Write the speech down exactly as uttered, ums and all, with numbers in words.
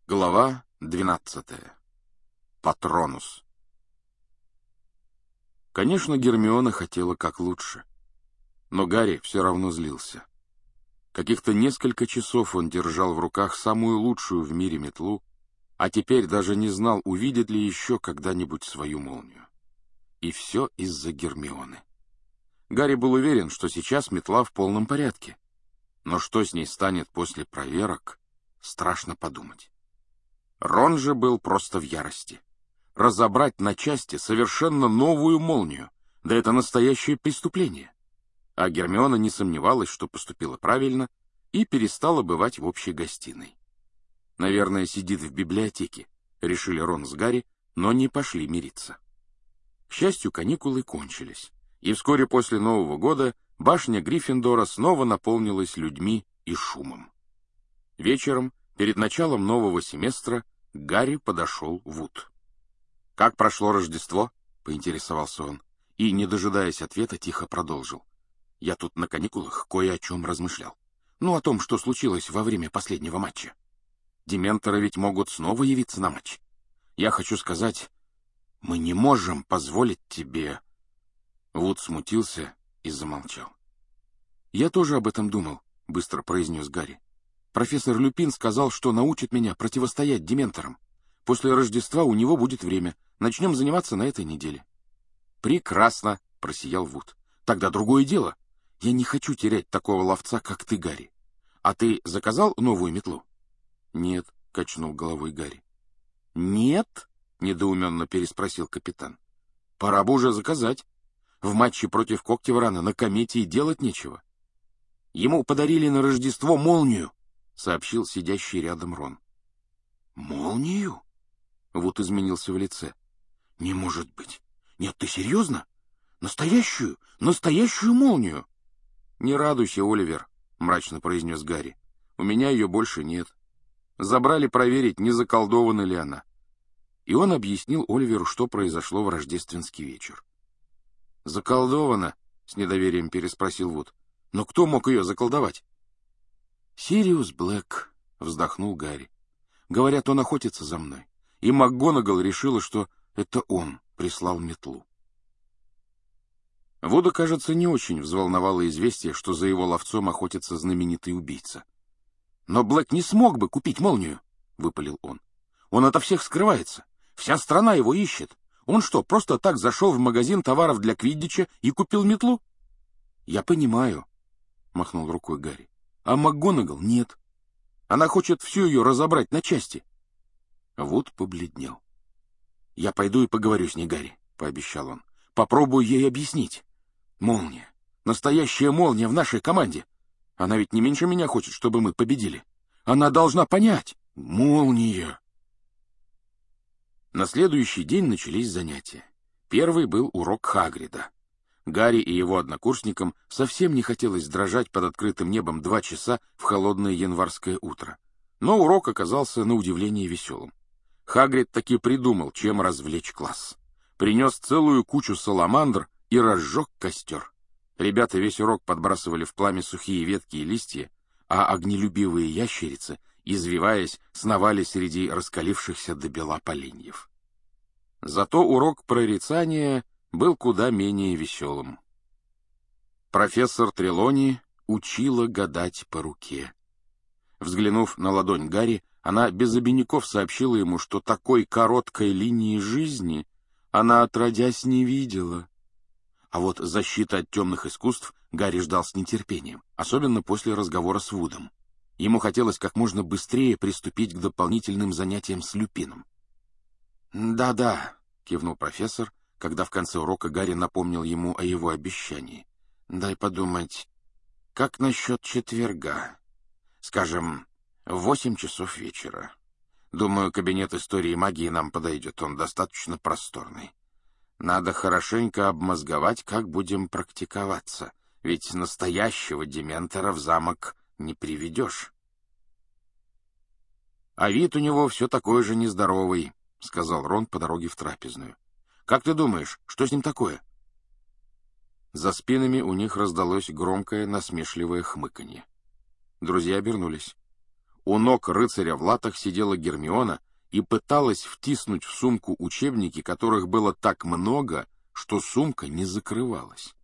Глава двенадцатая. Патронус. Конечно, Гермиона хотела как лучше. Но Гарри все равно злился. Каких-то несколько часов он держал в руках самую лучшую в мире метлу, а теперь даже не знал, увидит ли еще когда-нибудь свою молнию. И все из-за Гермионы. Гарри был уверен, что сейчас метла в полном порядке. Но что с ней станет после проверок, страшно подумать. Рон же был просто в ярости. Разобрать на части совершенно новую молнию, да это настоящее преступление. А Гермиона не сомневалась, что поступила правильно, и перестала бывать в общей гостиной. Наверное, сидит в библиотеке, решили Рон с Гарри, но не пошли мириться. К счастью, каникулы кончились, и вскоре после Нового года башня Гриффиндора снова наполнилась людьми и шумом. Вечером, перед началом нового семестра, к Гарри подошел Вуд. «Как прошло Рождество?» — поинтересовался он, и, не дожидаясь ответа, тихо продолжил. «Я тут на каникулах кое о чем размышлял. Ну, о том, что случилось во время последнего матча. Дементоры ведь могут снова явиться на матч. Я хочу сказать, мы не можем позволить тебе...» Вуд смутился и замолчал. «Я тоже об этом думал», — быстро произнес Гарри. «Профессор Люпин сказал, что научит меня противостоять дементорам. После Рождества у него будет время. Начнем заниматься на этой неделе». «Прекрасно», — просиял Вуд. «Тогда другое дело. Я не хочу терять такого ловца, как ты, Гарри. А ты заказал новую метлу?» «Нет», — качнул головой Гарри. «Нет?» — недоуменно переспросил капитан. «Пора бы уже заказать. В матче против Когтеврана на комете и делать нечего». «Ему подарили на Рождество молнию», — сообщил сидящий рядом Рон. «Молнию?» — Вуд изменился в лице. «Не может быть. Нет, ты серьезно? Настоящую, настоящую молнию?» «Не радуйся, Оливер», — мрачно произнес Гарри. «У меня ее больше нет. Забрали проверить, не заколдована ли она». И он объяснил Оливеру, что произошло в рождественский вечер. «Заколдована?» — с недоверием переспросил Вуд. «Но кто мог ее заколдовать?» «Сириус Блэк», — вздохнул Гарри. «Говорят, он охотится за мной, и МакГонагал решила, что это он прислал метлу». Вуда, кажется, не очень взволновало известие, что за его ловцом охотится знаменитый убийца. «Но Блэк не смог бы купить молнию», — выпалил он. «Он ото всех скрывается. Вся страна его ищет. Он что, просто так зашел в магазин товаров для квиддича и купил метлу?» «Я понимаю», — махнул рукой Гарри. «А МакГонагал нет. Она хочет всю ее разобрать на части». Вуд побледнел. «Я пойду и поговорю с ней, Гарри», — пообещал он. «Попробую ей объяснить. Молния. Настоящая молния в нашей команде. Она ведь не меньше меня хочет, чтобы мы победили. Она должна понять. Молния». На следующий день начались занятия. Первый был урок Хагрида. Гарри и его однокурсникам совсем не хотелось дрожать под открытым небом два часа в холодное январское утро. Но урок оказался на удивление веселым. Хагрид таки придумал, чем развлечь класс. Принес целую кучу саламандр и разжег костер. Ребята весь урок подбрасывали в пламя сухие ветки и листья, а огнелюбивые ящерицы, извиваясь, сновали среди раскалившихся до бела поленьев. Зато урок прорицания был куда менее веселым. Профессор Трелони учила гадать по руке. Взглянув на ладонь Гарри, она без обиняков сообщила ему, что такой короткой линии жизни она отродясь не видела. А вот защита от темных искусств Гарри ждал с нетерпением, особенно после разговора с Вудом. Ему хотелось как можно быстрее приступить к дополнительным занятиям с Люпином. «Да-да», — кивнул профессор, когда в конце урока Гарри напомнил ему о его обещании. «Дай подумать, как насчет четверга? Скажем, в восемь часов вечера. Думаю, кабинет истории и магии нам подойдет, он достаточно просторный. Надо хорошенько обмозговать, как будем практиковаться, ведь настоящего дементора в замок не приведешь». «А вид у него все такой же нездоровый», — сказал Рон по дороге в трапезную. «Как ты думаешь, что с ним такое?» За спинами у них раздалось громкое насмешливое хмыканье. Друзья обернулись. У ног рыцаря в латах сидела Гермиона и пыталась втиснуть в сумку учебники, которых было так много, что сумка не закрывалась.